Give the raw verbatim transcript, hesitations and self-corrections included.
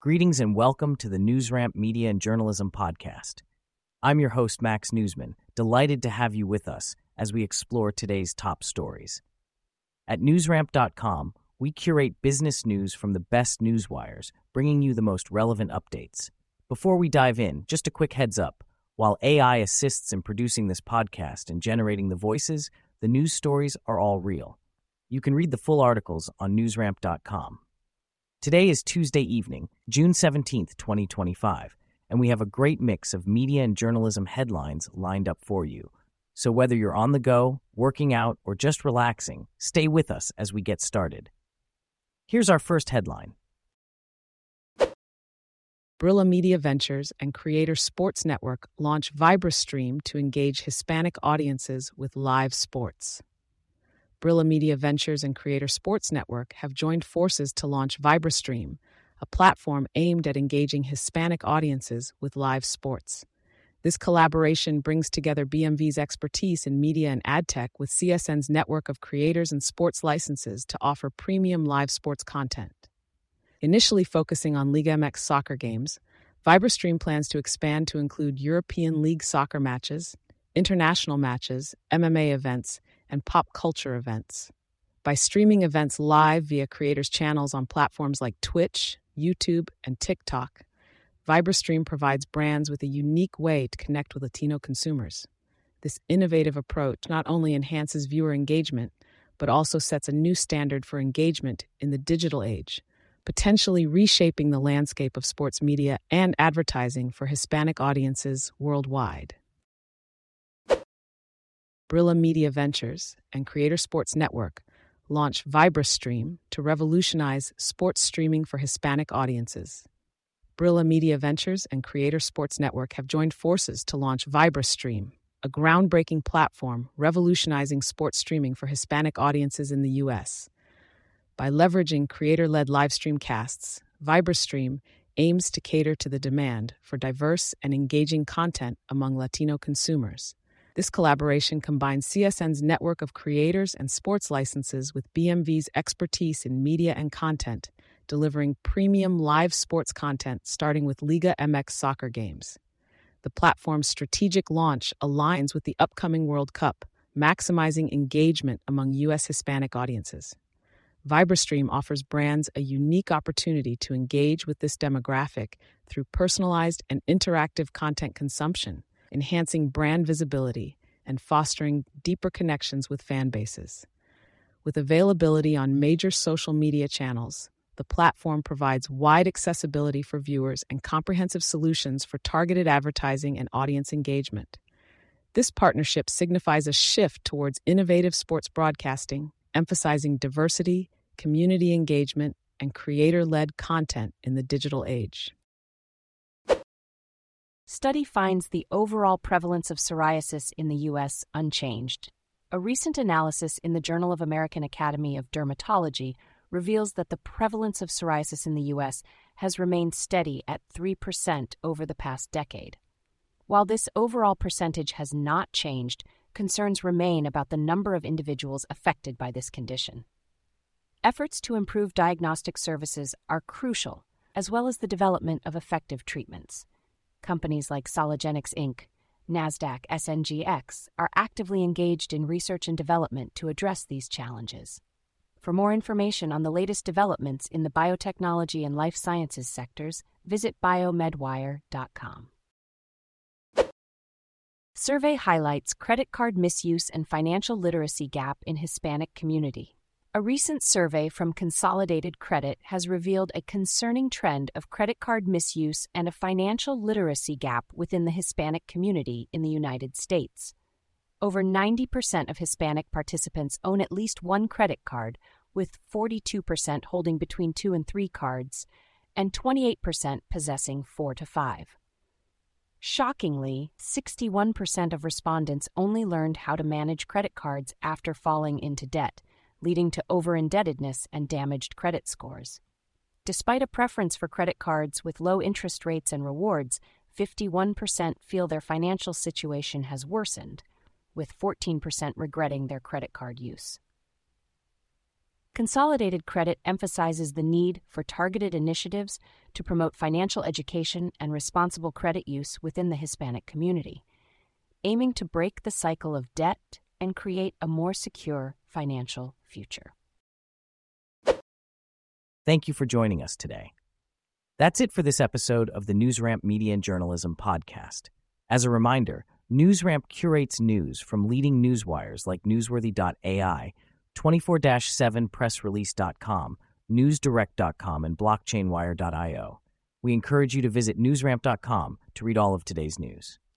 Greetings and welcome to the NewsRamp Media and Journalism Podcast. I'm your host, Max Newsman, delighted to have you with us as we explore today's top stories. At newsramp dot com, we curate business news from the best news wires, bringing you the most relevant updates. Before we dive in, just a quick heads up. While A I assists in producing this podcast and generating the voices, the news stories are all real. You can read the full articles on newsramp dot com. Today is Tuesday evening, June seventeenth, twenty twenty-five, and we have a great mix of media and journalism headlines lined up for you. So whether you're on the go, working out, or just relaxing, stay with us as we get started. Here's our first headline. Brilla Media Ventures and Creator Sports Network launch VibraStream to engage Hispanic audiences with live sports. Brilla Media Ventures and Creator Sports Network have joined forces to launch VibraStream, a platform aimed at engaging Hispanic audiences with live sports. This collaboration brings together B M V's expertise in media and ad tech with C S N's network of creators and sports licenses to offer premium live sports content. Initially focusing on Liga M X soccer games, VibraStream plans to expand to include European League soccer matches, international matches, M M A events, and pop culture events. By streaming events live via creators' channels on platforms like Twitch, YouTube, and TikTok, VibraStream provides brands with a unique way to connect with Latino consumers. This innovative approach not only enhances viewer engagement, but also sets a new standard for engagement in the digital age, potentially reshaping the landscape of sports media and advertising for Hispanic audiences worldwide. Brilla Media Ventures and Creator Sports Network launch VibraStream to revolutionize sports streaming for Hispanic audiences. Brilla Media Ventures and Creator Sports Network have joined forces to launch VibraStream, a groundbreaking platform revolutionizing sports streaming for Hispanic audiences in the U S. By leveraging creator-led livestream casts, VibraStream aims to cater to the demand for diverse and engaging content among Latino consumers. This collaboration combines C S N's network of creators and sports licenses with B M V's expertise in media and content, delivering premium live sports content starting with Liga M X soccer games. The platform's strategic launch aligns with the upcoming World Cup, maximizing engagement among U S Hispanic audiences. VibraStream offers brands a unique opportunity to engage with this demographic through personalized and interactive content consumption, enhancing brand visibility and fostering deeper connections with fan bases. With availability on major social media channels, the platform provides wide accessibility for viewers and comprehensive solutions for targeted advertising and audience engagement. This partnership signifies a shift towards innovative sports broadcasting, emphasizing diversity, community engagement, and creator-led content in the digital age. Study finds the overall prevalence of psoriasis in the U S unchanged. A recent analysis in the Journal of American Academy of Dermatology reveals that the prevalence of psoriasis in the U S has remained steady at three percent over the past decade. While this overall percentage has not changed, concerns remain about the number of individuals affected by this condition. Efforts to improve diagnostic services are crucial, as well as the development of effective treatments. Companies like Sologenics Incorporated, NASDAQ S N G X are actively engaged in research and development to address these challenges. For more information on the latest developments in the biotechnology and life sciences sectors, visit biomedwire dot com. Survey highlights credit card misuse and financial literacy gap in Hispanic community. A recent survey from Consolidated Credit has revealed a concerning trend of credit card misuse and a financial literacy gap within the Hispanic community in the United States. Over ninety percent of Hispanic participants own at least one credit card, with forty-two percent holding between two and three cards, and twenty-eight percent possessing four to five. Shockingly, sixty-one percent of respondents only learned how to manage credit cards after falling into debt, leading to over-indebtedness and damaged credit scores. Despite a preference for credit cards with low interest rates and rewards, fifty-one percent feel their financial situation has worsened, with fourteen percent regretting their credit card use. Consolidated Credit emphasizes the need for targeted initiatives to promote financial education and responsible credit use within the Hispanic community, aiming to break the cycle of debt and create a more secure financial future. Thank you for joining us today. That's it for this episode of the NewsRamp Media and Journalism podcast. As a reminder, NewsRamp curates news from leading newswires like newsworthy dot A I, twenty-four seven press release dot com, newsdirect dot com, and blockchain wire dot io. We encourage you to visit newsramp dot com to read all of today's news.